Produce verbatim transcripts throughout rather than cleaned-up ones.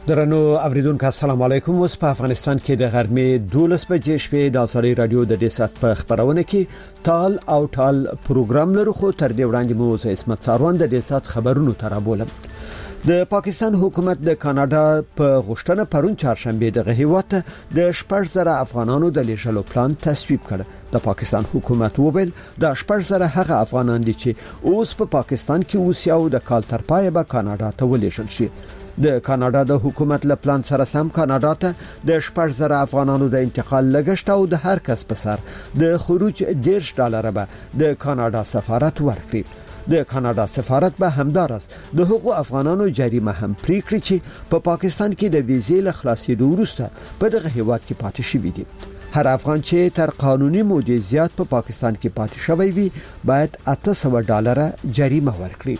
درنو اوریدونکو السلام علیکم. اوس په افغانستان کې د غرمې دولس بجې شپې د ازادي رادیو د دې سات په خبرونه کې تال او ټال پروګرام لرو، خو تر دې وړاندې مو زه اسمت ساروان د دې سات خبرونو ترابولم. د پاکستان حکومت د کاناډا په غوښتنه پرون چهارشنبه دغه هیواد د شپږ زره افغانانو د لیږلو پلان تصویب کړ. د پاکستان حکومت وویل د شپږ زره هغه افغانان دي چې اوس په پا پاکستان کې اوسي او د کال تر پای به کاناډا ته ولېږل شي. د کاناډا د حکومت له پلان سره سم کاناډا ته د شپږ زره افغانانو د انتقال لګښت او د هر کس په سر د خروج ډیرش ډالر به د کاناډا سفارت ورکړي. د کاناډا سفارت به همدارس د حقوق افغانانو جریمه هم پریکړي چې په پا پاکستان کې د ویزې له خلاصېدو وروسته په دغه هیواد کې پاتې شوی دي. هر افغان چې تر قانوني مودې زیات په پا پاکستان کې پاتې شوی وي باید اته سوه ډالر جریمه ورکړي.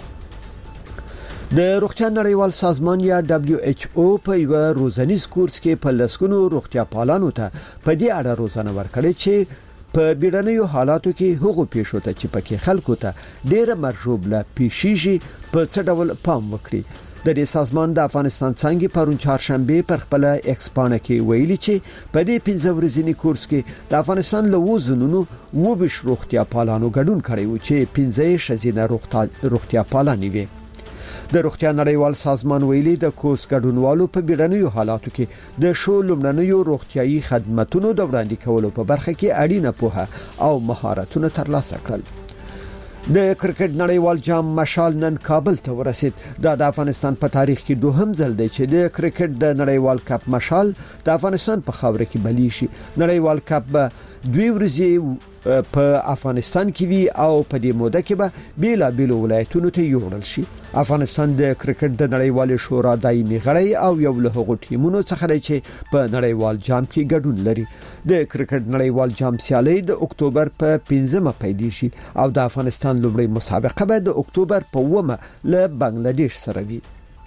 د روغتیا نړیوال سازمان یا دبليو ایچ او په یو روزنیز کورس کې په لسګونو روغتیا پالانو ته په دې اړه روزنه ورکړې چې په بیړنیو حالاتو کې هغو پیښو ته چې پکې خلکو ته ډېر مرجوب لا پیښیږي په څه ډول پام وکړي. د دې سازمان د افغانستان څنګه پرون چهارشنبه پر خپل ایکسپانه کې ویلي چې په دې پنځه ورځنی کورس کې د افغانستان له وزنونو و بش روغتیا پالانو ګډون کړی و چې پنځه شزینه روغتیا پالانی وي. د روغتیا نړیوال سازمان ویلي د کورس ګډونوالو په بیړنیو حالاتو کې د شو لومړنیو روغتيایي خدماتو د وړاندې کولو په برخه کې اړینه پوهه او مهارتونه ترلاسه کړل. د کرکټ نړیوال جام مشال نن کابل ته ورسید. دا د افغانستان په تاریخ کې دوهم ځل دی چې د کرکټ د نړیوال کپ مشال د افغانستان په خاوره کې بلی شي. نړیوال کپ به دوی ورځې په افغانستان کې وی او په دې موده کې به بیلا بیل ولایتونو ته یوړل شي. افغانستان د کرکټ د نړیوال شورا دایمي غړی او یو له هغو ټیمونو څخه دی چې په نړیوال جام کې ګډون لري. د کرکټ نړیوال جام سیالي د اکتوبر په پنځمه پیل شي او د افغانستان لومړی مسابقه به د اکتوبر په اوومه له بنگلاديش سره وي.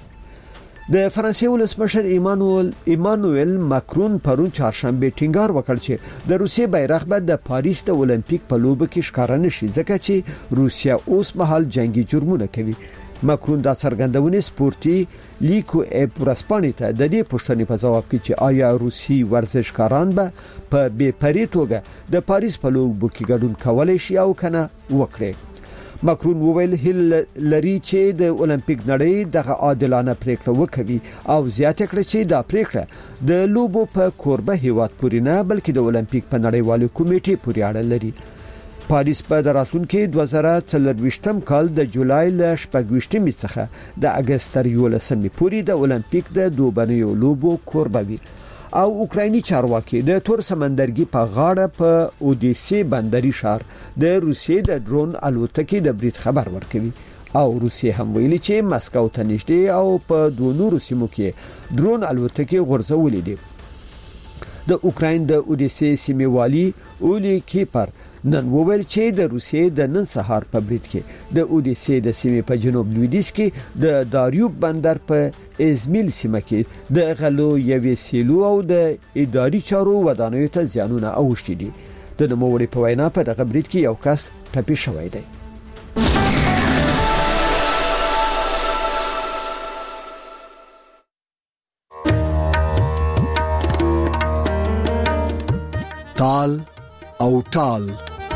د فرانسې ولسمشر ایمانوئل ایمانوئل ماکرون پرون چهارشنبه ټینګار وکړ چې د روسیې بیرغ به د پاریس د اولمپیک په لوبه کې ښکار نشي ځکه چې روسیا اوس مهال جنگي جرمونه کوي. ماکرون دا څرګندونه سپورتي لیکو اپ ورسپانې ته د دې پوښتنې په جواب کې چې آیا روسي ورزشکاران به په بې پرې توګه د پاریس په لوبه کې ګډون کولای شي او کنه وکړي. ماکرون وویل هل لري چې د اولمپیک نړۍ دغه عادلانه پریکړه وکړي او زیاته کړه چې دا پریکړه د لوبو په کوربه هیواد پورې نه بلکې د اولمپیک په نړیوالو کمیټې پورې اړه لري. پاریس په راتلونکي دوه زره څلرويشتم کال د جولای ل شپږويشتمې څخه د اگست تر یولسمې پورې د اولمپیک د دوبنیو لوبو کوربه وي. او اوکرایني چارواکي د تور سمندرګي په غاړه په اودیسي بندري شهر د روسیې د ډرون الوتکې د برید خبر ورکوي او روسیې هم ویلي چې مسکو ته نږدې او په دوه نورو سیمو کې ډرون الوتکې غورځولې دي. د اوکراین د اودیسي سیمې والي اولی کیپر نن وویل چې د روسیې د نن سهار په برید کې د اودیسي د سیمې په جنوب لویدیځ کې د داریوب بندر په ازمیل سیمه کې د غلو یوې سیلو او د اداري چارو ودانیو ته زیانونه اوښتي دي. د نوموړي په وینا په دغه برید کې یو کس ټپي شوی دی. تال او ټال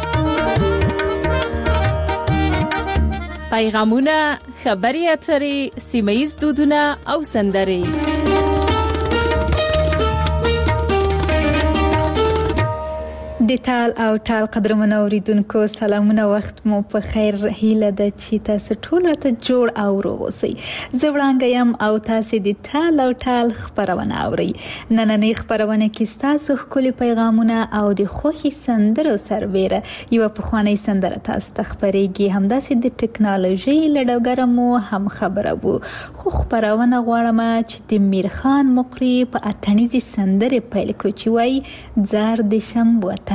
پیغامونه، خبري اترې، سیمه‌ییز دودونه او سندرې. د ټال او ټال قدرمن اوریدونکو سلامونه، وخت مو په خیر. هیله ده چې تاسو ټول ته جوړ او روغ اوسئ. زه وړاندې یم او تاسو د ټال او ټال خبرونه اورئ. نننۍ خبرونه کې تاسو خپل پیغامونه او د خوخي سندرو سربېره یو پخوانی سندره تاسو ته خبرېږي. همداسې د ټکنالوژي لډوګره مو هم خبره وو. خو خبرونه غواړم چې د میرخان مقری په اتنیزي سندره پیل کړو چې وایي زار د شم وطن.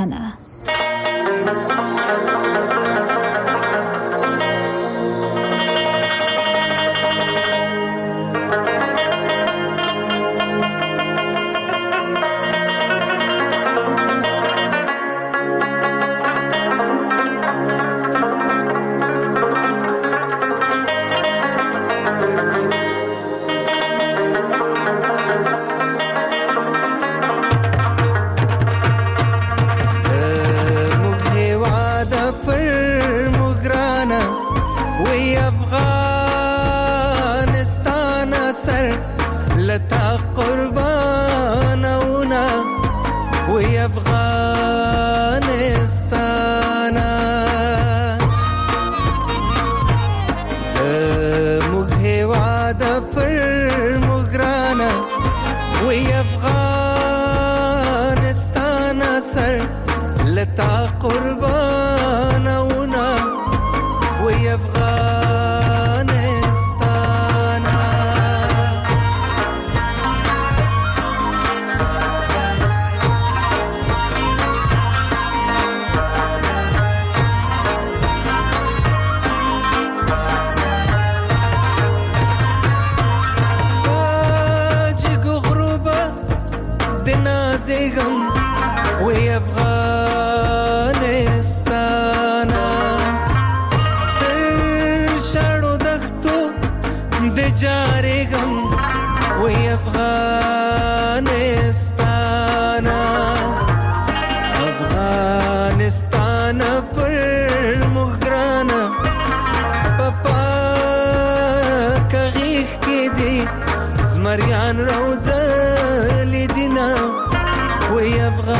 زمریان روزل دینا وی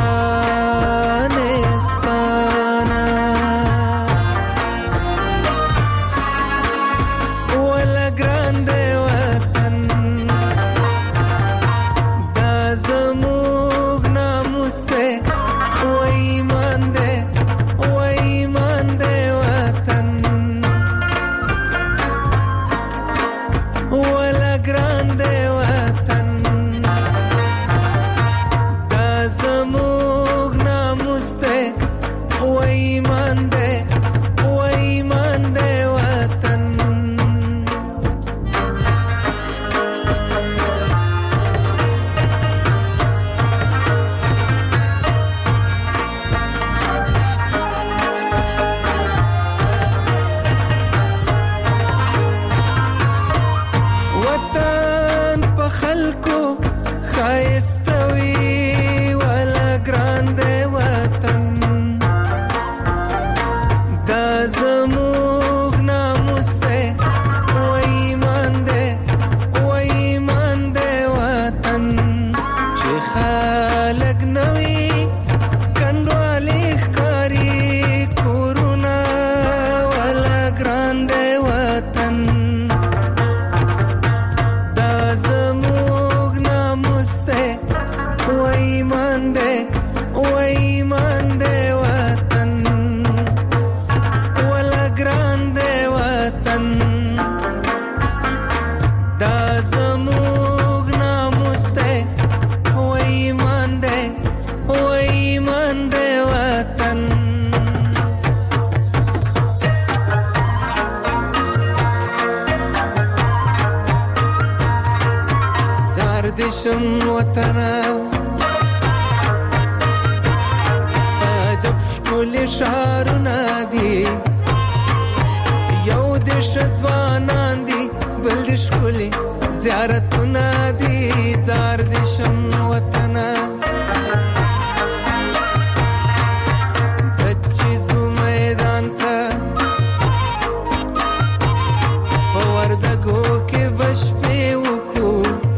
افغانستانا ولا گرانده وطن دا زموږ ناموس دی و ایمان دی و ایمان دی وطن ولا گرانده وطن دا زموږ ناموس دی و ایمان دی و ایمان دی وطن وطن په خلکو ښایسته وي ولا ګران دی وطن دا زموږ ناموس دی و ایمان دی و ایمان دی وطن چې خلک نه وي کنډوالې ښکاري کورونه ولا ګران دی وطن دا زموږ ناموس دی و ایمان دی و ایمان دی وطن ولا ګران دی وطن دا زموږ ناموس دی و ایمان دی و ایمان دی وطن زار دشم وطنه سجب شکل شارونه دي یو دش ځوانان دي بل د شکل زیارتونه دي زار دشم وطنه زچیزو میدان ته په وردګو کې بشپې وکړو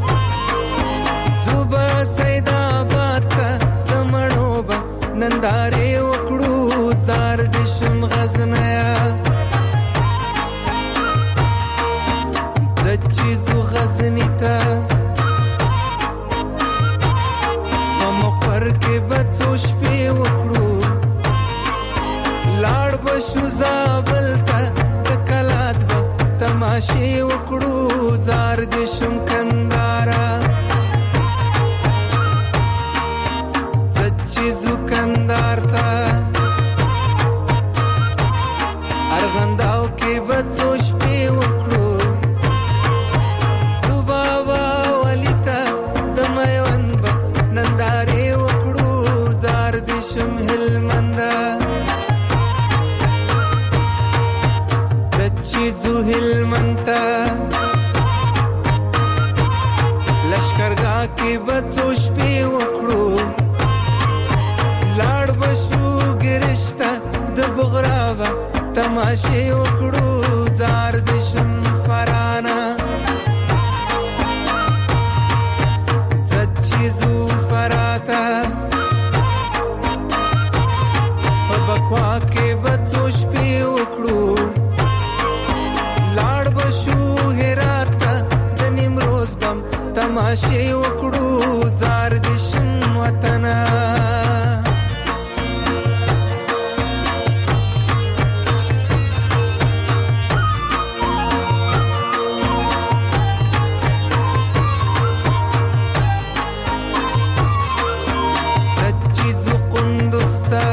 زوبا سیداباد ته د مړو به نندارې وکړو زار دشم غزنیا زچیزو غزنی ته په مقر کې به څو شپې وکړو لاړ به شو زابل ته د کلات به تماشې وکړو زار دشم کندارا زچیزو کندار ته ارغنداو کې به څو شپې وکړو زوبابا ولی ته د میوند به نندارې وکړو زار دشم هلمنده زچیزو هلمند ته لشکرګاه کې به څو شپې وکړو لاړ به شو ګرشته د بغرا به تماشې وکړو زار دشم فرانه زچیزو فراته په بکوا کې به څو شپې وکړو لاړ به شو هرات ته د نیمروز بم تماشې وکړو زار دشم وطنه زچیزو قندوز ته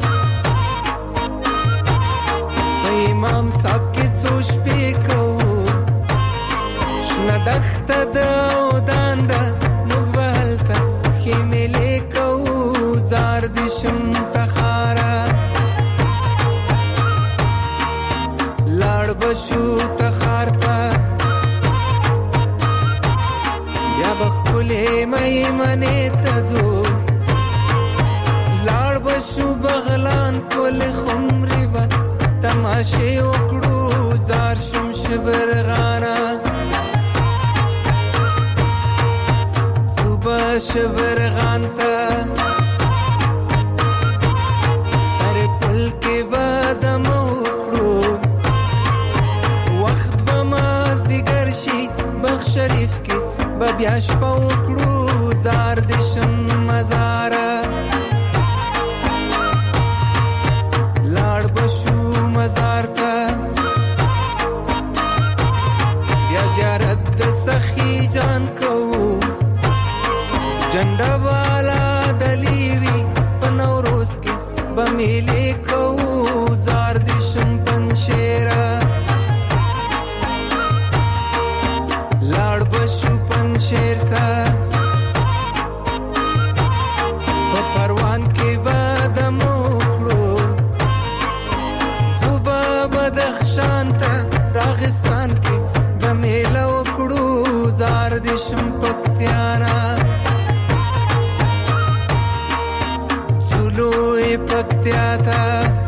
په امام صاحب کې څو شپې کوو شنه دښته ده او دانده موږ به هلته خیمې کوو زار دشم تخاره لاړ به شو تخار ته بیا به ښکلې میمنې ته ځو لاړ به شو بغلان پل خمرې به تماشې وکړو زار شم شبرغانه شبرغان ته سر پل کې بادم وکړو وخت به مازدیګر شي بخ شریف کې به بیا شپه وکړو زار د شم مزاره لاړ بشو مزار ته بیا زیارت د سخی جان کو جنډا والا دلیوی پنوروز کې بمیلې کو زار د شم پنشیرا لاړ بشو پنشیر تا په پروان کې بادم وکړو صوبه بدخشان ته راغستان کې بمیله وکړو زار د شم پکتیانا پکتیا تا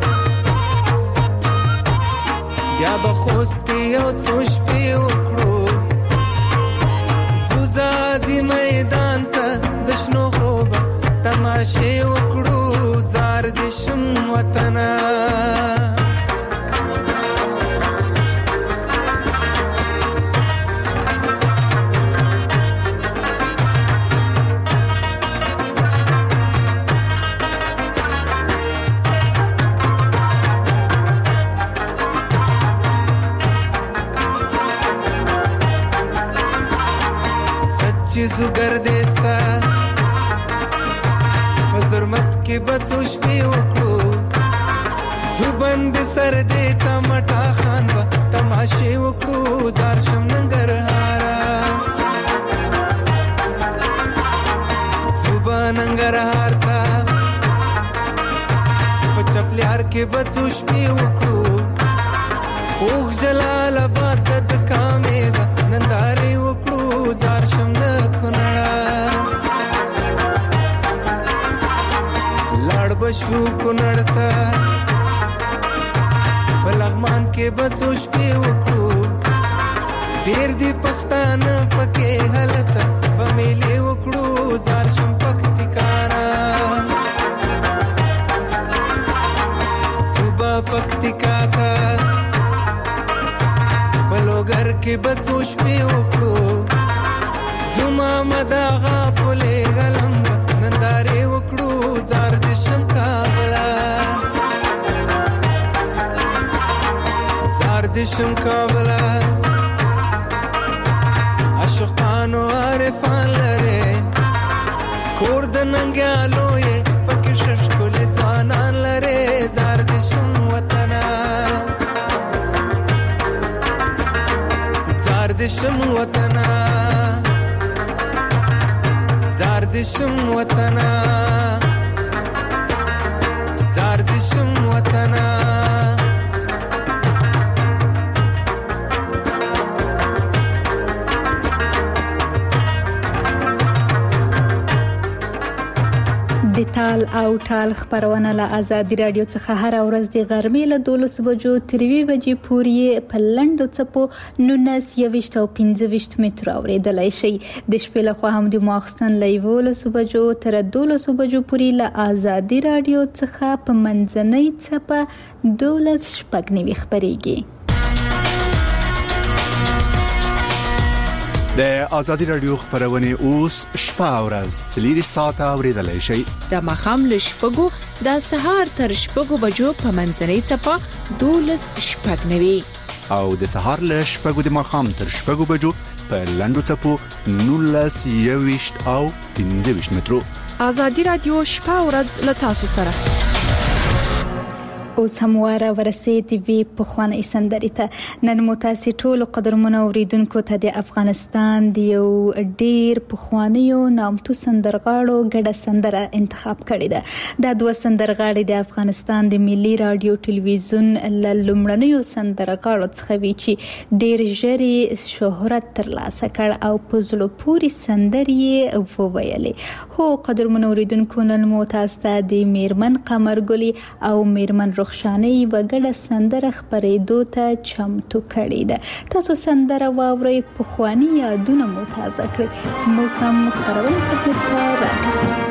یا بخوست کی او څوش پی وکړو زوزازی میدان ته دشنو غروب تماشې وکړو زار د شم وطنا چیزو گردستا وزرمت کې بچوش پی وکړو زوبند سر دې تمټا خان با تماشې وکړو زار شم ننګرهارا زوبا ننګرهار تا پچپلیار کې بچوش پی وکړو خوږ جلال آباد د کامې با نندارې وکړو زار شم د کونړا لاړ بشو کونړ ته بلغمان کې بچوش پی وکړو ډېر دی پښتانه پکې هلته بمیلې وکړو زار شم پکتیکانا صوبه پکتیکا ته بلوګر کې بچوش پی وکړو زما مداغا پوله غلم نندارې وکړو زار د شم کابلا زار د شم کابلا عاشقانو عارفان لره کور د ننګیالو یې پکې ششکول ځوانان لره زار د شم وطنا زار د شم وطنا زار د شم وطنا زار د شم وطنا د تال او ټال خبرونه له آزادي رادیو څخه هر ورځ د غرمې له دولس بجو تر یوې بجې پورې په لنډو څپو نولس یویشت او پنځه ویشت متر اورېدلی شي د شپې له خوا هم د ماخستن له یولس بجو تر دولس بجو پورې له آزادي رادیو څخه په منځنۍ څپه دولس شپږ نوي خبرېږي. د آزادي رادیو خبرونه اوس شپه ورځ څلوري ساعته اوریدلای شي. د مخام له شپږو د سهار تر شپږو بجو په منځنۍ څپه دولس شپږ نوي او د سهار له شپږو د مخام تر شپږو بجو په لنډو څپو نولس یویشت او پنځه ویشت مترو. آزادي رادیو شپه ورځ له تاسو سره. اوس هم واره ورسېدې وی په خوانې سندرې ته. نن مو تاسې ټولو قدرمنو اوریدونکو ته د افغانستان د یو ډېر پخوانیو نامتو سندرغاړو ګډه سندره انتخاب کړې ده. دا دوه سندرغاړي د افغانستان د ملي رادیو ټلویزیون له لومړنیو سندرغاړو څخه وي چې ډېر ژر شهرت ترلاسه کړ او په زړه پورې سندرې یې وویلې. هو قدرمنو اوریدونکو، نن مو تاسو ته د میرمن قمرګلي او میرمن رخشاني وګړه سندره خبرېدو ته چمتو کړې ده. تاسو سندره واورئ، پخواني یادونه مو تازه کړئ. موږ هم خبرونه خدمت ته راګرځو.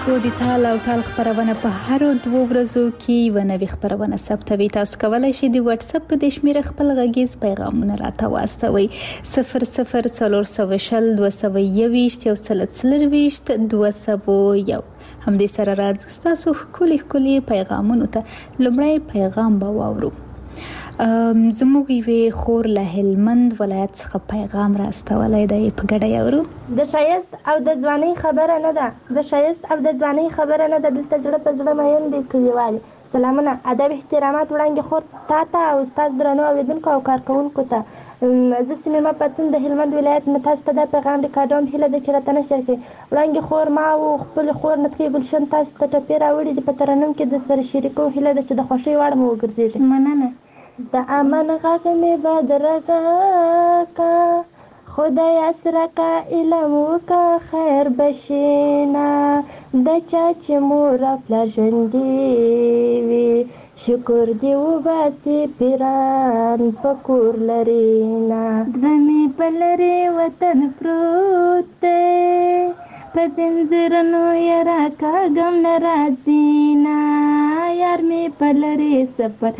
اوریدونکو د تال او ټال خبرونه په هر دوه ورځو کې یو نوې خبرونه ثبتوي. تاسو کولای شئ د واتس اپ په شمېره خپل غږیز پیغامونه راته واستوئ. صفر صفر څلور سوه شل دوه سوه یوویشت یو سل څلرویشت دوه سوه یو. همدې سره راځي تاسو ښکلي ښکلي پیغامونو ته. لومړی پیغام به واورو. زموږ یوې خور له هلمند ولایت څخه پیغام راستولی دی، په ګډه یې اورو. د ښایست او د ځوانۍ خبره نه ده، د ښایست او د ځوانۍ خبره نه ده، دلته زړه په زړه مین دی کلیوالې. سلامونه، ادب احترامات وړاندې خور تا ته او ستاسو درنو اورېدونکو او کارکوونکو ته. زه سمیمه پاڅون د هلمند ولایت نه تاسو ته دا پیغام ریکارډوم. هیله ده چې راته نشر کړئ. وړاندې خور ما او خپلې خور نطقې ګلشن تاسو ته ټپې راوړي دي، په ترنم کې د سره شریکو. هیله ده چې د خوښۍ وړ مو وګرځېږي. مننه. د امن غږ مې بدرګه کا، خدای اسره کا، علم وکا، خیر بشینا. د چا چې مور پلار ژوندي وي، شکر دی وباسي پیران په کور لري نه. زړه مې په لرې وطن پروت دی، په زنځیرونو یې راکاږم نه راځي نه. یار مې په لرې سفر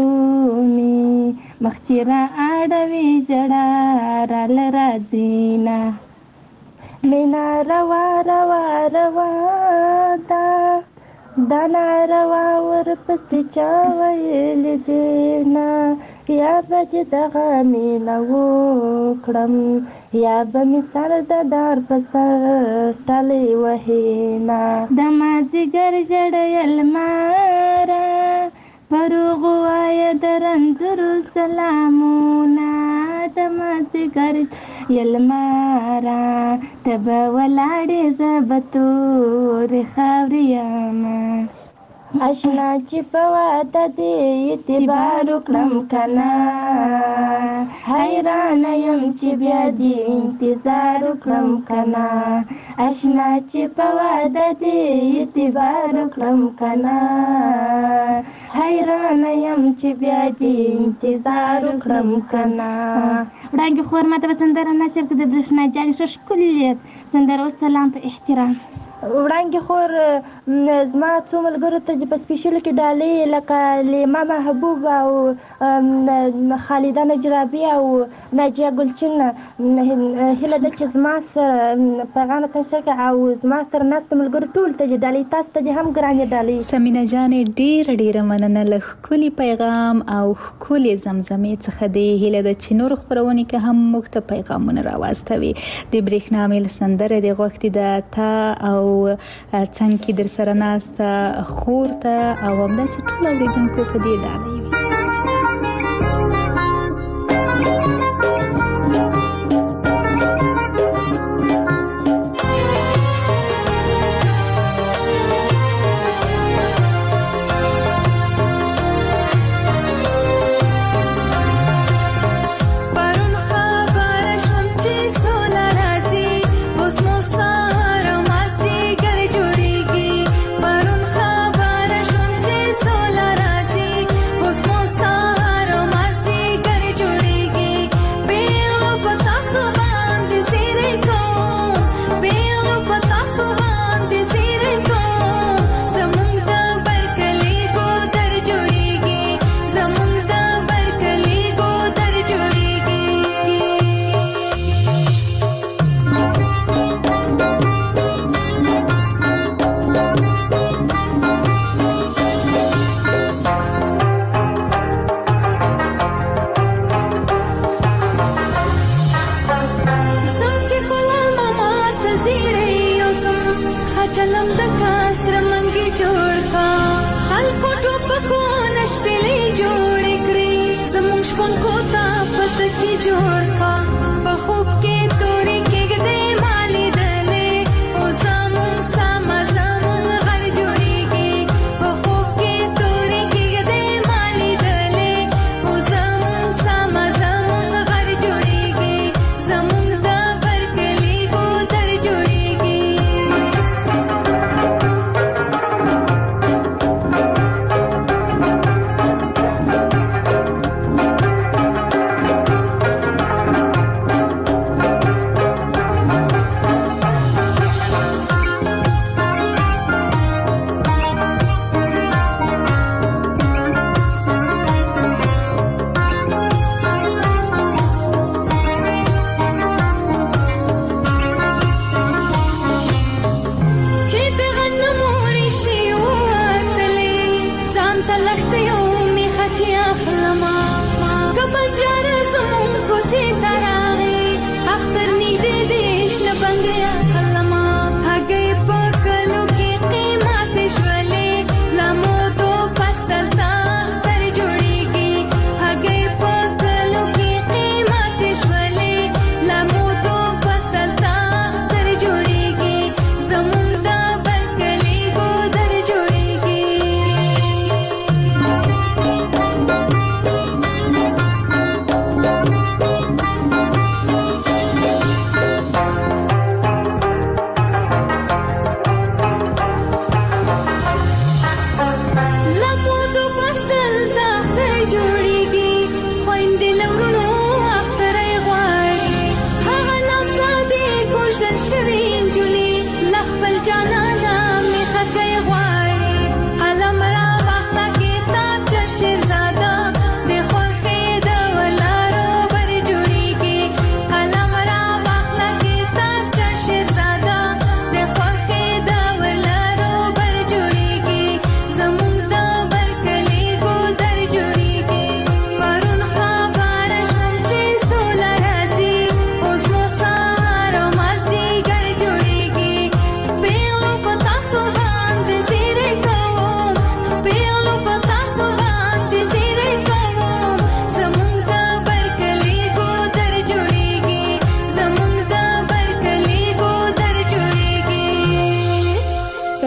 درومي، مخ چې را اړوي ژړا راله راځي نه. مینا روا روا روا ده، دا ناروا ورپسې چا ویلي دي نه. یا به چې دغه میله وکړم، یا به مې سر د دار په سر ټلې وهي نه. د مازدیګر ژړیل ماره، پروغ وایه د رنځورو سلامونه. د مازدیګر یلماره، ته به ولاړې زه به تورې خاورې یمه. اشنا چې په واده دې اعتبار وکړم که نه، حیرانه یم چې بیا دې انتظار وکړم که نه. اشنا چې په واده دې اعتبار وکړم که نه، حیرانه یم چې بیا دې انتظار وکړم که نه. وړاندې خور ما ته به سندره نصر کړه د برېښنا جانې. ښه ښکلي سندره او سلام په احترام. وړاندې خور زما څو ملګرو ته په سپیشلو کې ډالۍ لکه لیما محبوب او خالده نجرابي او ناجیه ګلچین. هیله ده چې زما سره پیغام ته نشر کړه او زما سره ناست ملګرو ټول ته چې ډالۍ، تاسو ته هم ګرانې ډالۍ. سمینه جانې ډېره ډېره مننه له ښکلي پیغام او ښکلې زمزمې څخه دی. هیله ده چې نور خپرونې کې هم موږ ته پیغامونه راواستوي. د برېښنا میل سندره د غوښتي ده تا او څنګه کې در سره ناسته خور ته او همداسې ټول اورېدونکو په دې ډالۍ وي.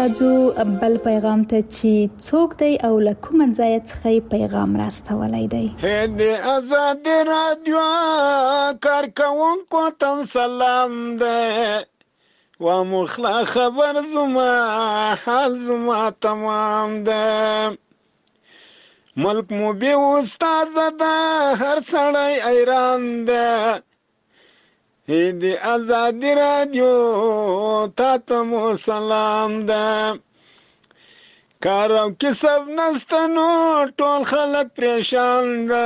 راځو بل پیغام ته چې څوک دی او له کوم ځای څخه پیغام راستولای دی. د آزاد رادیو کارکونکو ته سلام ده و مخلا خبر زما حال زما تمام ده ملک مو بی استاد ده هر سړی ایران ده د آزاد رادیو تا ته مو سلام ده کار او کسب نستنو ټول خلک پریشان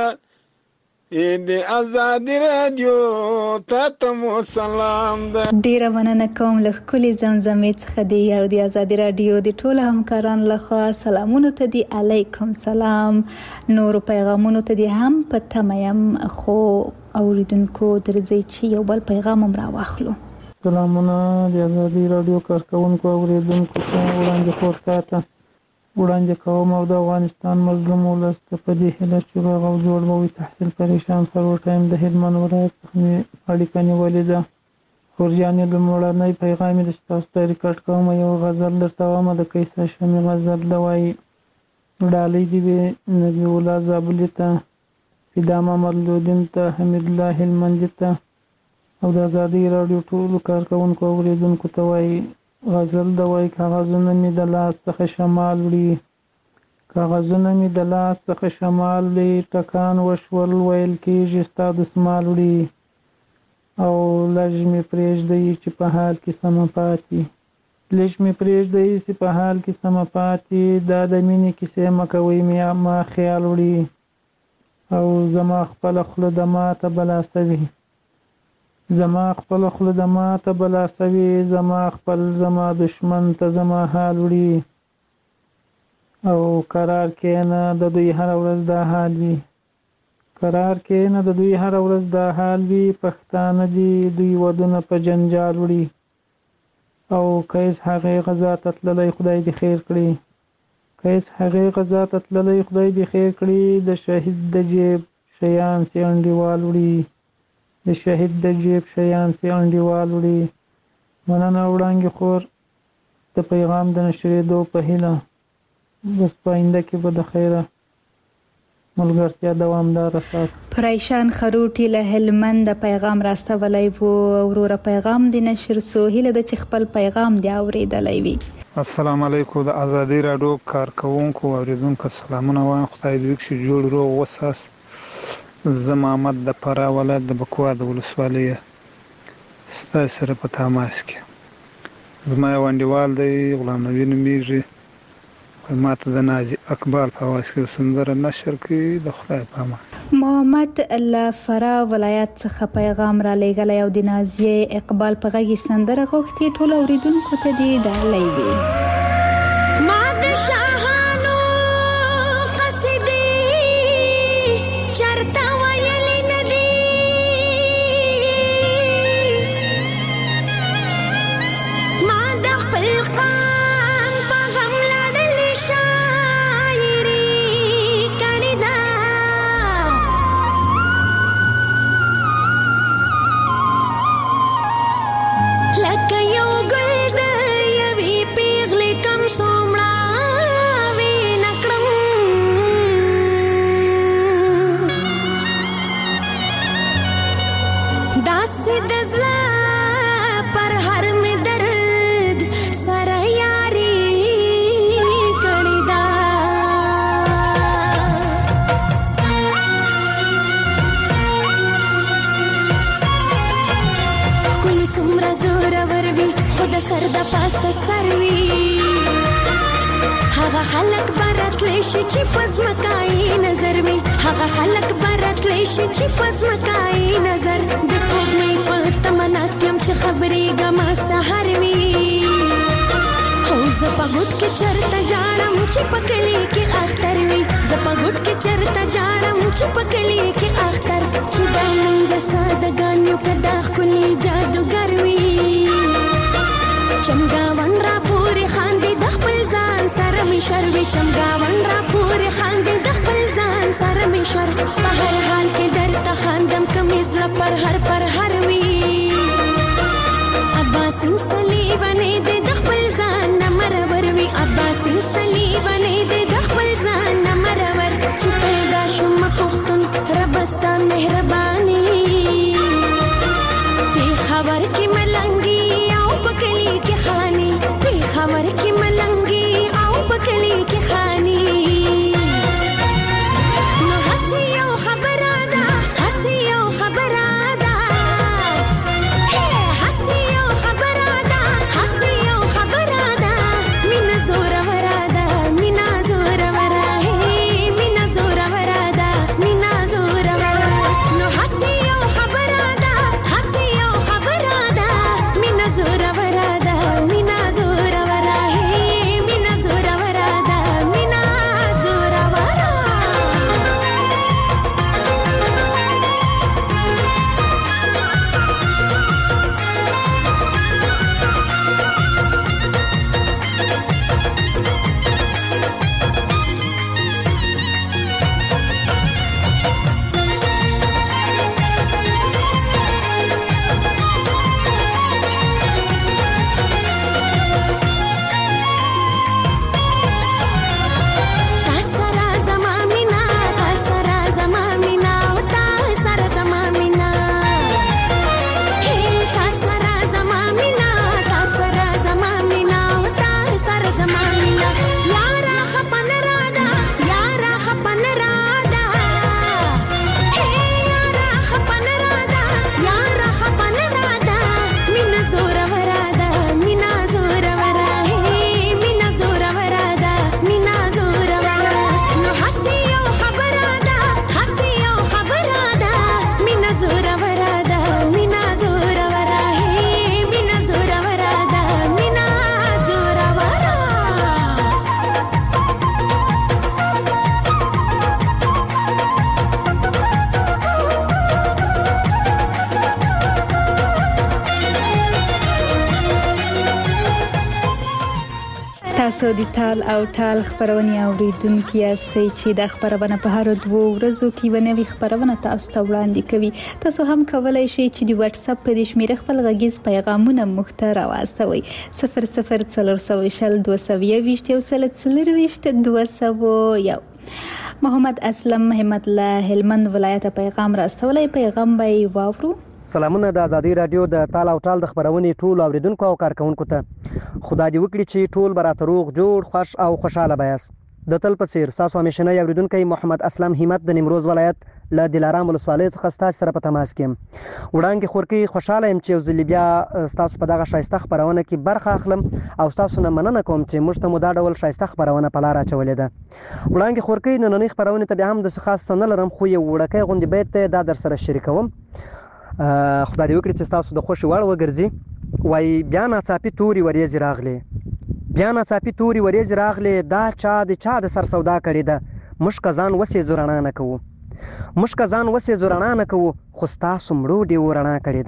ده د آزاد رادیو تا ته مو سلام ده. ډیره مننه کوم له ښکلې زمزمې څخه دی او د آزاد رادیو د ټولو همکارانو لخوا سلامونو ته دی. علیکم سلام. نورو پیغامونو ته دی هم په تمه یم خو اوریدونکو درځي چې یو بل پیغام هم راواخلو. سلامونه د آزادي رادیو کارکونکو اوریدونکو ته وړاندې خورکاته وړاندې کوم او د افغانستان مظلوم ولس ته په دې هیله چې روغ او جوړ به وي تحصیل پریشان سرور ټایم د هلمند ولایت څخه مې اړیکه نیولې ده. خورجانې لومړنی پیغام یې د تاسو ته ریکارډ کوم. یو غزل درته وایم د قیصر شمي غزل ده وایي ډالۍ دې وي نبي الله زابلي ته فدا ممرلودین ته حمید الله هلمندي ته او د آزادي رادیو ټولو کارکونکو اوریدونکو ته وایي غزل د وایي کاغذونه مې د لاس څخه شمال وړي کاغذونه مې د لاس څخه شمال وړي ټکان وشول ویل کېږي ستا دسمال وړي او لږ مې پرېږدي چې په حال کې سمه پاتې لږ مې پرېږدي چې په حال کې سمه پاتې دا د مینې کیسې مه کوئ مې ما خیال وړي او زما خپل خوله د ماته بلا سوي زما خپل خوله د ماته بلا سوي زما خپل زما دشمن ته زما حال وړي او قرار کېنه د دوی هر ورځ دا حال وي قرار کېنه د دوی هر ورځ دا حال وي پښتانه دي دوی ودونه په جنجال وړي او کیس هغې غذا ته تللی خدای دې خیر کړي کیس هغې غذا ته تللی خدای دې خیر کړي د شهید د جیب شیان سي انډیوال وړي د شهید د جیب شیان سي انډیوال وړي. مننه وړانګې خور د پیغام د نشرېدو په هیله بس په آینده کې به د خیره ملګرتیا دوامداره ساتو. پریشان خروټي له هلمند پیغام راستولی وو. وروره پیغام دی نشر سو هیله د چې خپل پیغام دی اوریدلی وي. السلام علیکم د آزادي رادیو کارکونکو اوریدونکو سلامونه وایم. خدای دې وکړي چې جوړ روغ وساس. زه محمد د فراه ولایت د بکوا د ولسوالۍ ستاسو سره په تماس کې. زما یو انډیوال دی غلام نبی نومیږي ما ته د نازي اقبال په اواز کې سندره نشر کړي د خدای په امان. محمد له فراه ولایت څخه پیغام را لېږلی او د نازي اقبال په غږ سندره غوښتي ټول اوریدونکو ته دې ډالۍ وي. ما د شاهانو قصیدې چرته ویلې نه دي ما د خپل قام په غم لړلې شاعري کړې ده لکه یو ګل د یوې پیغلې کم څومره وینکړم داسې د زړه پر هر مې درد سره یاري کړې ده ښکلې څومره زورور وي خو د سر د پاسه سر وي هغه خلک به راتلی شي چې په ځمکایي نظر وي هغه خلک به راتلی شي چې په ځمکایي نظر د سپوږمۍ په تمه ناست یم چې خبرېږمه سهار وي خو زه په غوټ کې چرته جاړم چې په کلي کې اختر وي زه په غوټ کې چرته جاړم چې په کلي کې اختر چې دا موږ د سادګان یو که دا ښکلي جادوګر وي چمګاون را پورې خاندي د خپل ځان سره مې شر وي چمګاون را پورې خاندي د خپل ځان سره مې شر په هر حال کې درته خاندم کمیز له پر هر پر هر وي عباسین صلیبانې دې د خپل ځان نه مرور تاسو د تال او ټال خبرونه اوریدونکي یاستئ چې د خبرونه په هر دوه ورځو کې ونوي خبرونه تاسو ته وړاندې کوي. تاسو هم کولای شئ چې د واتس اپ په شمیره خپل غږیز پیغامونه مخ ته راوستوي صفر صفر څلور سوه شل دوه سوه یوویشت یو سل څلورویشت دوه سوه یو. محمد اسلم همت الله هلمند ولایت پیغام راستولی. پیغام به واورو. سلامونه د ازادي رادیو د تال او ټال د خبرونې ټول اوریدونکو او کارکونکو ته خدای دې وکړي چې ټول براته روغ جوړ خوش او خوشاله بیاست. د تل په څیر تاسو همیشنه اوریدونکو محمد اسلم همت د نیمروز ولایت له دلارام ولسوالۍ څخه تاسو سره په تماس کې. وړاندې خورکی خوشاله يم چې یو ځل بیا تاسو په دغه شایسته خبرونه کې برخه اخلم او تاسو نه مننه کوم چې موږ ته مو دا ډول شایسته خبرونه په لار اچولې ده. وړاندې خورکی نننۍ خبرونه ته بیا هم د خاص نه لرم خو یو وړکې غونډې بیت دا در سره شریکوم. خدای دې وکړي چې تاسو د خوشي وړ وګرځي. وای بیا ناڅاپي توري وریځ راغلي بیا ناڅاپي توري وریځ راغلي دا چا د چا د سر سودا کړې ده مشک ځان وسې زورنا نه کوو مشک ځان وسې زورنا نه کوو خو تاسو مړو دی ورنا کړې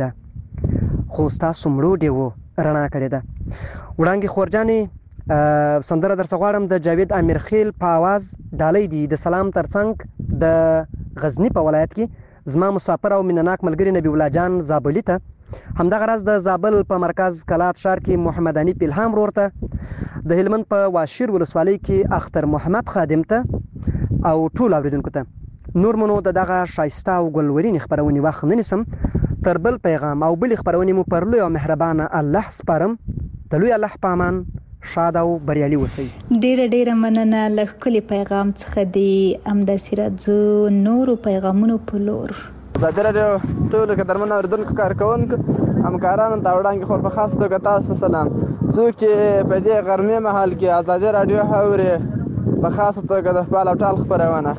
ده خو تاسو مړو دی ورنا کړې ده. وړاندې خورجانې سندره در څغواړم د جاوید امیر خیل په आवाज ډالۍ دی د سلام ترڅنګ د غزنی په ولایت کې زما مسافر او مینناک ملګری نبی الله جان زابلی ته همدغه راز د زابل په مرکز کلات شهر کې محمد انیپ الهام رور ته د هلمند په واشیر ولسوالۍ کې اختر محمد خادم ته او ټول اوریدونکو ته نور منو د دغه شایسته او ګلورین خبرونه وخت نه نسم تر بل پیغام او بل خبرونه مو پر لوی او مهربانه الله سپارم. د لوی الله پامان شاد او بریالي اوسئ. ډیره ډیره مننه. له کلی پیغام څخه دی امداسي راځو نورو پیغامونو په لور. ازادي رادیو ټول قدرمن اوریدونکو کارکونکو همکارانو ته وړاندې خور په خاص توګه تاسو سلام. څوک چې په دې غرمې مهال کې ازادي رادیو اوري په خاص توګه د خپل او ټال خبرونه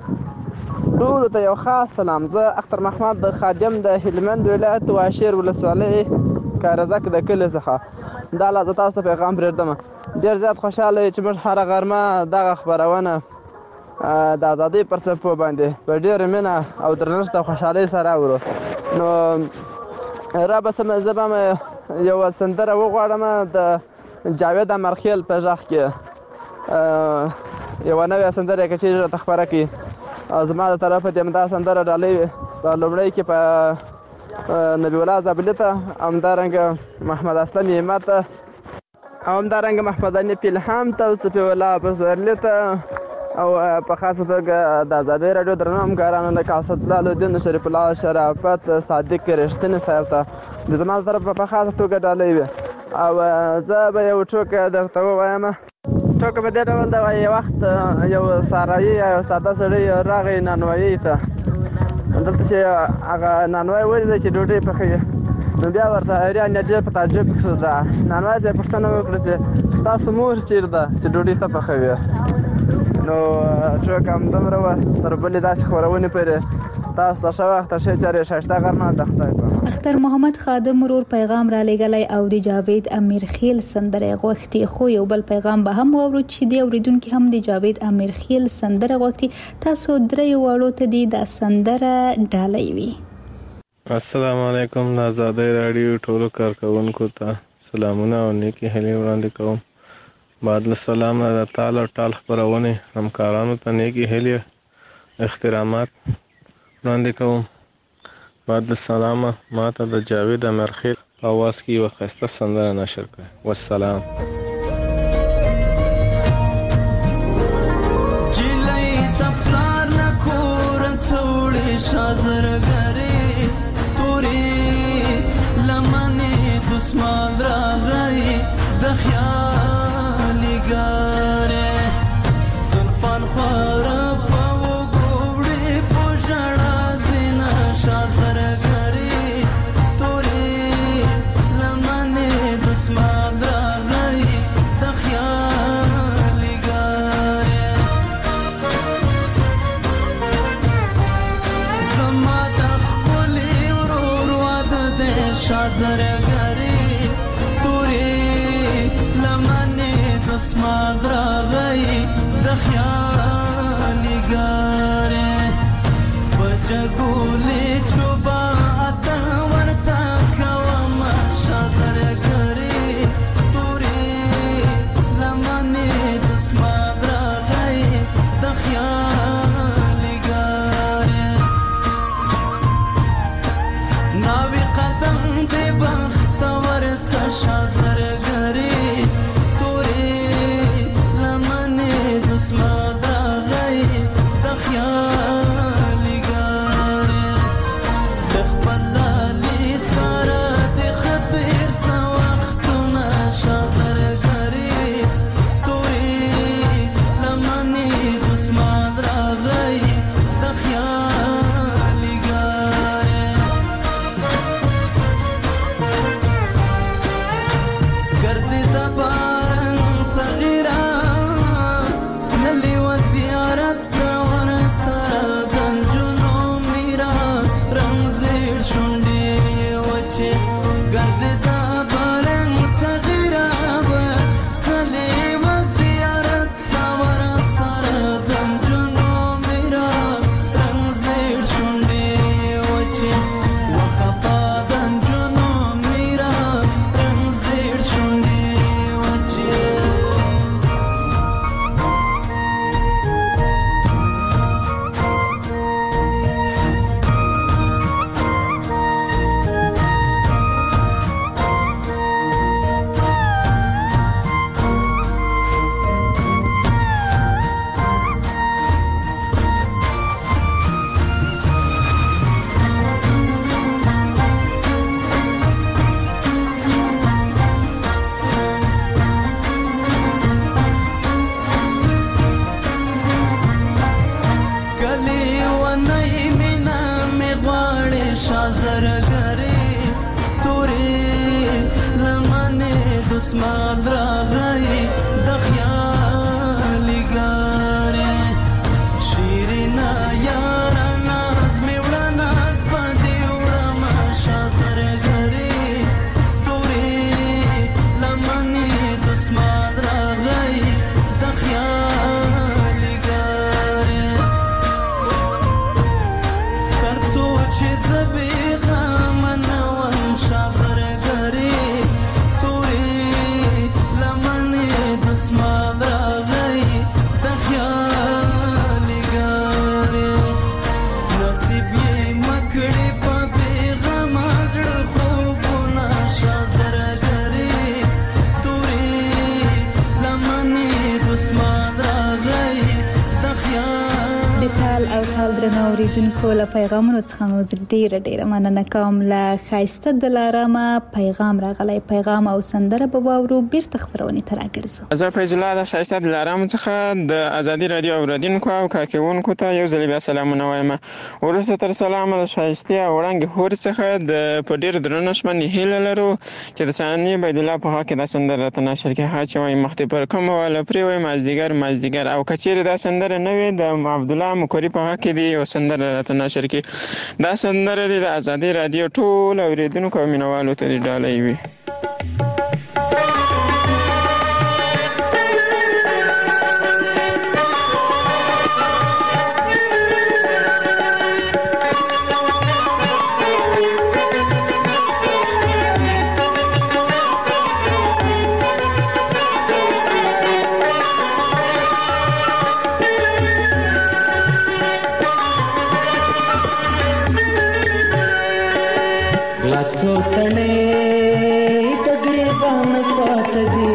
ټول ته یو خاص سلام. زه اختر محمد د خادم د هلمند ولایت واشیر ولسوالۍ کارزک د کلی څخه دا لا تاسو ته پیغام پرېږدم. ډېر زیات خوشاله چې موږ هره غرمه دغه خبرونه د ازادۍ پر څپو باندې په ډېره مینه او درنښت او خوشحالۍ سره اورو. نو را به سمه زه به یو سندره وغواړم د جاوید امرخیل په غږ کې یوه نوې سندره که چیرې راته خپره کړي او زما د طرفه دې همدا سندره ډالۍ په لومړی کې په نبی الله زابلي ته همدارنګه محمد اسلم همت ته او همدارنګه محمد انیپ الهام ته او صفي الله پسرلي ته او په خاصه توګه د ازادۍ راډیو درنو همکارانو لکه اسدالله الدین شریف الله شرافت صادق رښتینی صاحب ته د زما له طرفه په خاصه توګه ډالۍ وي. او زه به یو ټوکه درته ووایم. ټوکه په دې ډول ده یو وخت یو سارایي یو ساده سړی راغی نانوایي ته دلته چې هغه نانوای ولیده چې ډوډۍ پخوي نو بیا ورته حیران یا ډېر په تعجب شو ده نانوای ته یې پوښتنه وکړه چې ستاسو مور چیرې ده چې ډوډۍ ته پخوي. نو ټوکه همدومره وه تر بلې داسې خپرونې پورې تاسو ته ښه وخت ښې چارې ښایسته غرمه د خدای په امان. اختر محمد خادم ورور پیغام را لېږلی او د جاوید امیر خیل سندره غوښتي. خو یو بل پیغام به هم واورو چې د اوریدونکي هم د جاوید امیر خیل سندره غوښتي. تاسو درې واړو ته دې دا سندره ډالۍ وي. السلام علیکم. د ازادۍ راډیو ټولو کارکونکو ته سلامونه او نیکې هیلې وړاندې کوم. بعد له سلام د تال او ټال خپرونې همکارانو ته نیکې هیلې احترامات وړاندې کوم. بعد له سلامه ما ته د جاوید امرخیل په اواز کې یوه ښایسته سندره نشر کړئ. والسلام. دسمان راغی د خیالي ګارې زلفان خواره په وګوړې په ژړا زینه شازرګرې تورې لمنې دسمان راغی د خیالي ګارې زما د ښکلي ورور واده دی شازرګرې اسمان راغی د خیالي ګارې په جګولې چوبا اته ورته کوم شازرګرې تورې لمنې دسمال راغی د خیالګار ناوی قدم دی بختور سشا زرګری تورې لمنې دسمال راغی د خیالګار د خپل لالي سره د خطر سو وختونه شازر دسمال راغی د خیالګار شیرینا یار ناز می وړه ناز پدې وړه ما شازر غری تورې لمنې دسمال راغی د خیالګار تر څو چې زبې غمنوم شازر غری دسمال راغی د خیالګار نصیب یې مکړې په بیغم زړه خوبونه شازر غری تورې لمنې دسمال راغی د خیال د تال او تال درنو اوریدونکو له پیغامونو څخه مو ډیره ډیره مننه کوم. له ښایسته دلارامه پیغام راغلی، پیغام او سندره به واورو. بیرته خپرونې ته راګرځو. زه فیض الله د ښایسته دلارامه څخه د ازادي رادیو اوریدونکو او کارکوونکو ته یو ځل بیا سلامونه وایم. وروسته تر سلامه د ښایستې او وړانګې هورې څخه د په ډېر درنښت باندې هیله لرو چې د ثانیې بیدالله په حق کې دا سندره راته نشر کړي. ها چې وایي مخکې پر کومه واله پرې وایي مازدیګر مازدیګر، او که چېرې دا سندره نه وي د عبدالله مکري په حق کې دې یو سندره راته نشر کړي. دا سندره دې د ازادي رادیو ټول اوریدونکو او مینوالو ته دې ډالۍ وي. څو تڼې د ګریبان پاته دي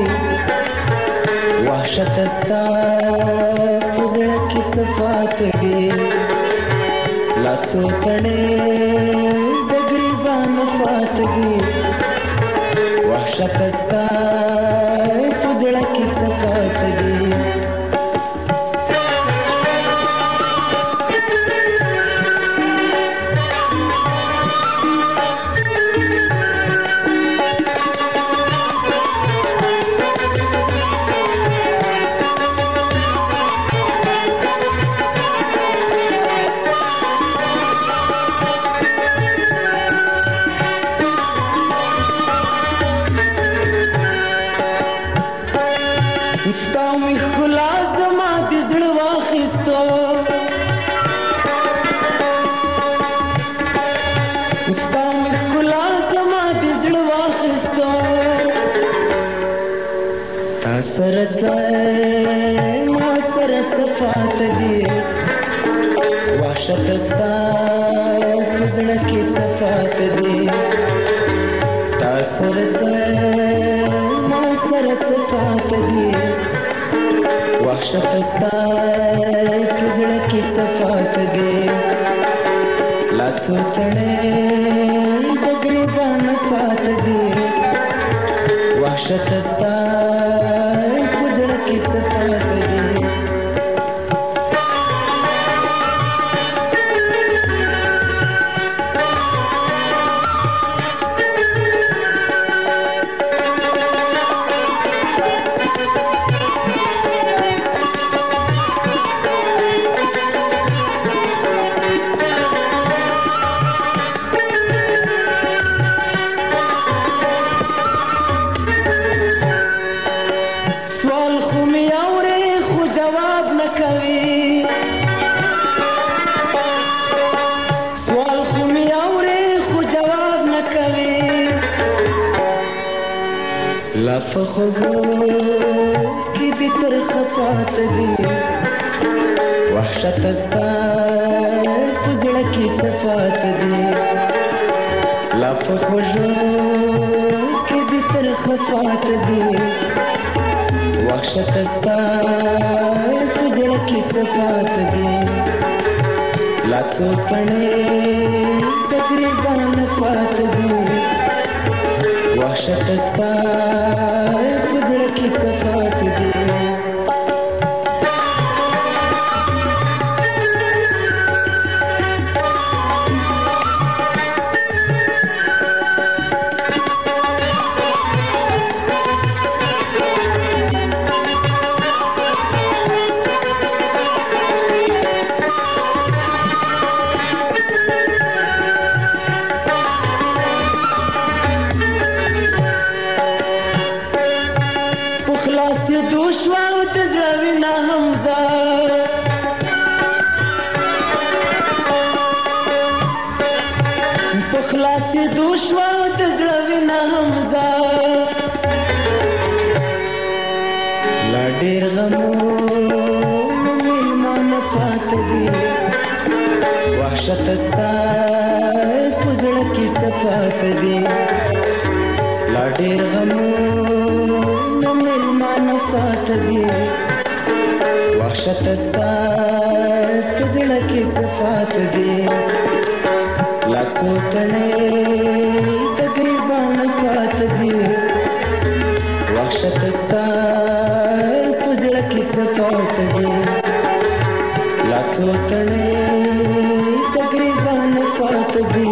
وحشت ستا په زړه کې څه پاته دي لا څو تڼې د ګریبان پاته دي وحشت ستا په زړه کې څه پاته دي سره ځای صفات دي وحشت ستا په زړه کې صفات دي تا سره څه ما سره صفات دي وحشت ستا په زړه کې صفات دي لا څو څڼې د ګریبان پات دي وحشت ستا په زړه کې صفات دي فخبو کی دی تر خفات دی وحشت استا پزړه کی صفات دی لا فخجو کی دی تر خفات دی وحشت استا پزړه کی صفات دی لا څو څڼې تقریبان پات دی وحشت استا پزړه کې صفات دي ډېر غمونه مېلمانه پاته دي وحشت ستا په زړه کې څه پاته دي لا ډېر غمونه مېلمانه پاته دي وحشت ستا په زړه کې څه پاته دي لا څو تڼې د ګریبان پاته دي وحشت ستا صفات دي لا څو تڼې تقریبان پات دي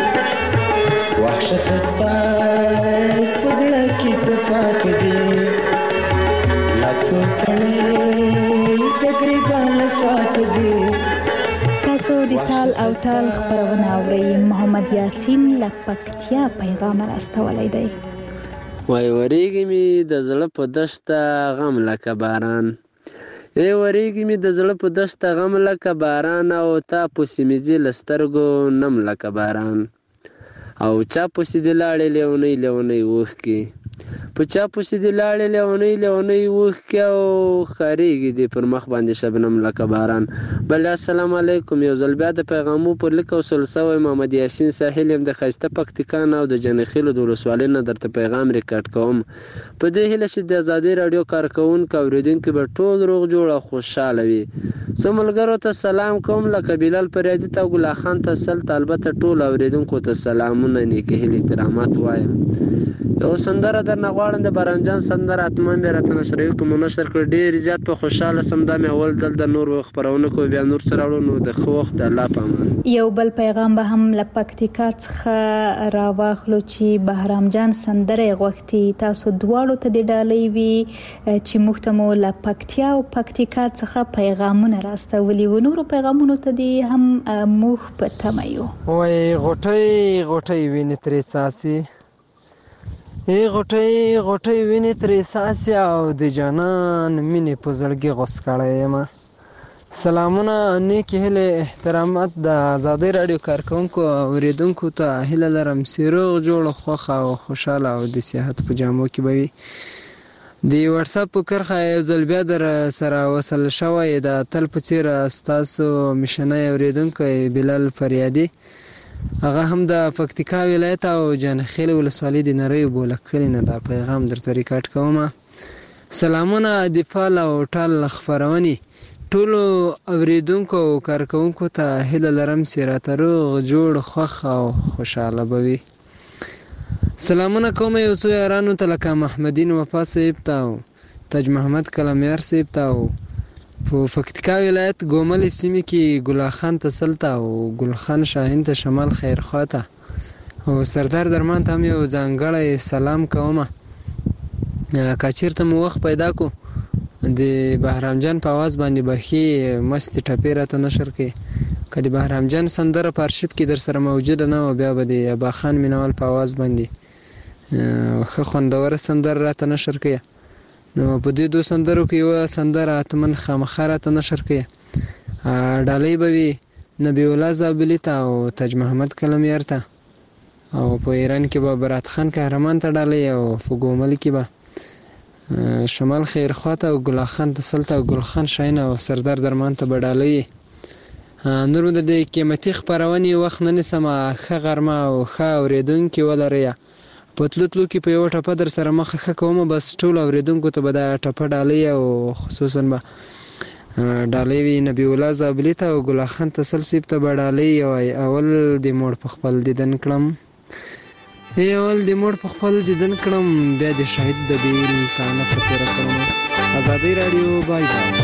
وحشت ستا په زړه کې صفات دي لا څو تڼې تقریبان پات دي تاسو د تال او تال خبرونه اورئ. محمد یاسین له پکتیا پیغام راستولی دی. وای وریږي می د زړه په دشته غم لکه باران ای وریږي می د زړه په دشته غم لکه باران او تا پسې مې ځي له سترګو نم لکه باران او چا پسې دې لاړې لیونۍ لیونۍ اوښکې په چا پسې دې لاړې لیونۍ لیونۍ اوښکې او ښکارېږي دې پر مخ باندې شبنم لکه باران. بله السلام علیکم. یو ځل بیا د پیغامو پر لیک وصول سوی محمد یاسین ساحل یم د ښایسته پکتیکا نه او د جنخیلو د ولسوالۍ نه درته پیغام ریکارډ کوم په دې هیله چې د ازادۍ راډیو کارکوونکو اورېدونکي به ټول روغ جوړ او خوشحاله وي. زه ملګرو ته سلام کوم لکه بلال پریادي ته او ګلا خان ته سلته البته ټول اورېدونکو ته سلامونه نیکې هیلې احترامات وایم. یو سندره درنه غواړم د بارانجان سندره حتما مې راته نشروي کوم نشر کړ ډېر زیات په خوشحاله سم دا مې اول دل د نور خبرونه کو بیا نور سره وړو نو د خو وخت د الله په امان. یو بل پیغام به هم له پکتیکا څخه راواخلو چې بهرام جان سندره غوښتي تاسو دواړو ته د ډالۍ وي چې موږ ته مو له پکتیا او پکتیکا څخه پیغامونه راستولي و نورو پیغامونو ته دي هم موږ په تمه یو. وای غټي غټي ویني ترې ساسي ای غټي غټي ویني ترې ساسي او د جانان مینې په زړګي غوس کړی یم. سلامونه نیکې هیلې احترامات د ازادۍ راډیو کارکوونکو اوریدونکو ته هیله لرم چې روغ جوړ خوښ او خوشحاله او د صحت په جامو کې به وي. د واتس اپ په کرښه یو ځل بیا در سره وصل شوی د تل په څیر ستاسو مشنی اوریدونکی بلال فریادي، هغه هم د پکتیکا ولایت او جانخیل ولسوالۍ د نریو بولک کلي نه دا پیغام درته ریکارډ کوم. سلامونه د فال او ټال خپرونې ټولو اوریدونکو او کارکوونکو ته هیله لرم چې راته روغ جوړ خوښ او خوشحاله به وي. سلامونه کوم یو څو یارانو ته لکه محمدین وفا صاحب ته او تاج محمد کلمیار صاحب ته او په پکتیکا ولایت ګومل سیمې کې ګلا خان تسل ته او ګل خان شاهین ته شمال خیرخوا ته او سردار درمان ته هم یو ځانګړی سلام کومه. که چېرته مو وخت پیدا کو د بهرام جان په آواز باندې بخي مستې ټپې راته نشر کړي، که د بهرام جان سندره په ارشیف کې در سره موجوده نه وه بیا به د ابا خان مینوال په آواز باندې ښه خوندوره سندره راته نشر کړي. نو په دې دوه سندرو کې یوه سندره حتما خامخا راته نشر کړي. ډالۍ به وي نبی الله زابلي ته او تاج محمد کلمیار ته، او په ایران کې به برات خان قهرمان ته ډالۍ، او په ګومل کې به شمال خیرخوا ته او ګلا خان تسل ته او ګل خان شاهین او سردار درمان ته به ډالۍ. نور مو د دې قیمتي خپرونې وخت نه نیسمه. ښه غرمه او ښه اورېدونکي ولرئ. په تلو تلو کې په یوه ټپه در سره مخه ښه کومه، بس ټولو اورېدونکو ته به دا ټپه ډالۍ او خصوصا به ډالۍ وي نبی الله زابلي ته او ګلا خان تسل صاحب ته به ډالۍ وایي. اول د موړ په خپل دیدن کړم اول د موړ په خپل دیدن کړم، بیا د شهید د بیل تانه په تېره کړم. ازادي راډیو بای بای.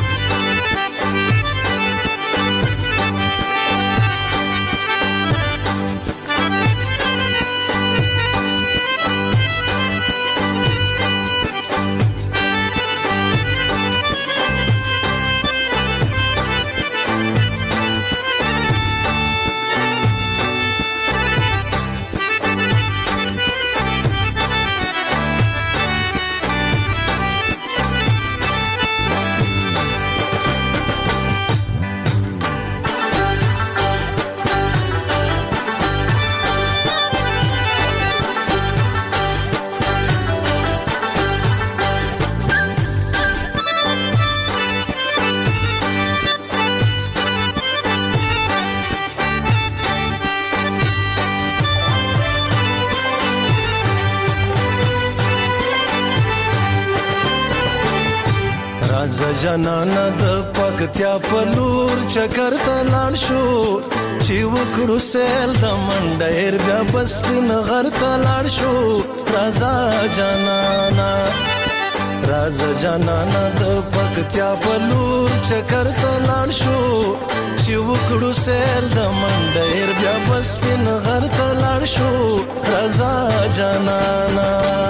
جنانا د پکتیا په لور چکر ته لاړ شو چې وکړو سیل د منډیر بیا بس پین غر ته لاړ شو. رازا جنانا رازا جنانا د پکتیا په لور چکر ته لاړ شو چې وکړو سیل د منډیر بیا بس پین غر ته لاړ شو. رازا جنانا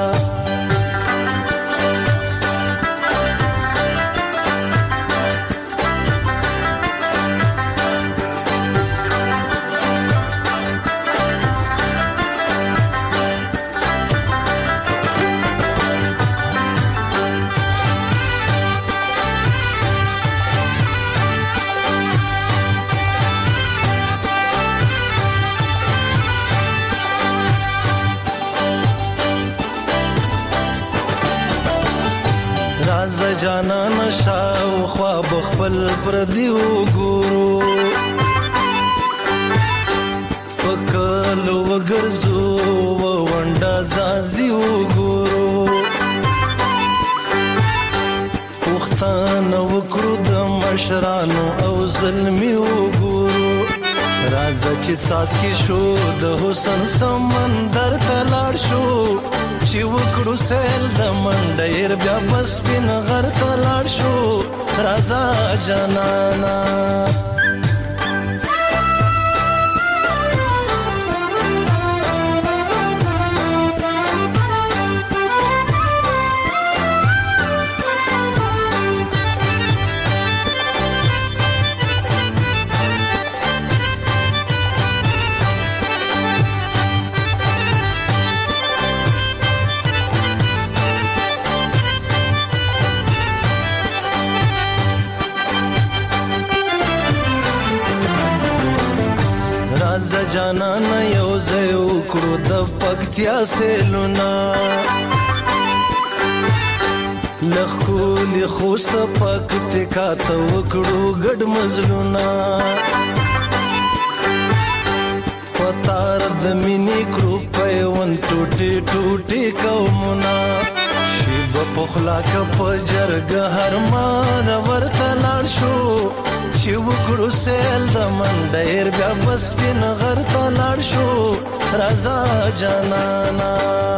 جانا نشاو خواب خپل پر دیو ګورو پکلو وګرځو ونډا زازیو ګورو وختانه وکړو د مشرانو او ظلمیو ګورو. راځه چې ساس کې شو د حسن سمندر ته لاړ شو چې وکړو سیل د منډیر بیا بس پین غر ته لاړ شو. رازا جنانا جانانا یو ځای وکړو د پکتیا سیلونه لخکولی خوست پکتیکا ته وکړو ګډ مزلونه پتار د مینې کړو پیوند ټوټي ټوټي قومونه شیب پخلا کپ جرګ هرمان ورته لاړ شو چې وکړو سیل د منډیر بیا بس بین غر ته لاړ شو رضا جانانا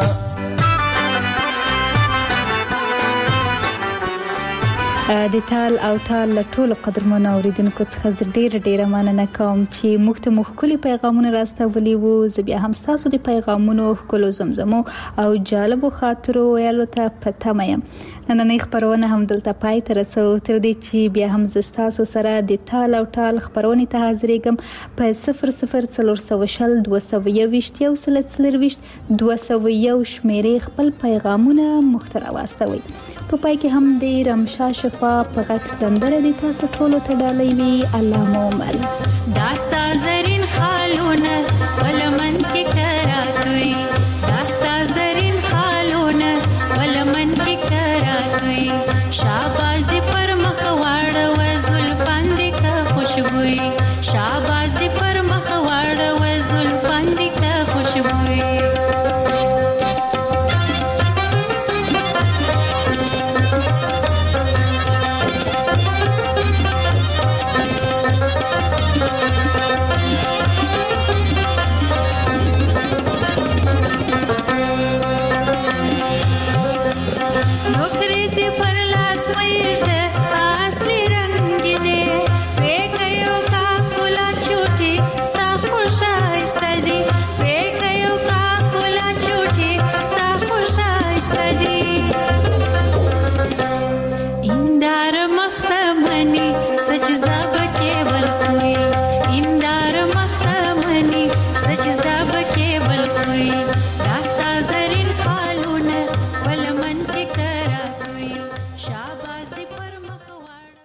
د تال او تال له ټولو قدرمنو اوریدونکو څخه زه ډیره ډیره مننه کوم چې موږ ته مو ښکلي پیغامونه راستولي وو. زه بیا هم ستاسو د پیغامونو ښکلو زمزمو او جالبو خاطرو ویلو ته په تمه یم. نننۍ خپرونه هم دلته پای ته رسو، تر دې چې بیا هم زه ستاسو سره د تال او تال خپرونې ته حاضرېږم په صفر صفر څلور سوه شل دوه سوه یوویشت یو سل څلرویشت دوه سوه یو شمېرې خپل پیغامونه موږ ته راواستوئ. په پای کې هم د رمشا شفا په غږ سندره د تاسو ټولو ته ډالۍ وي. الله مو مل. داستا زرین خالونه ولمن کې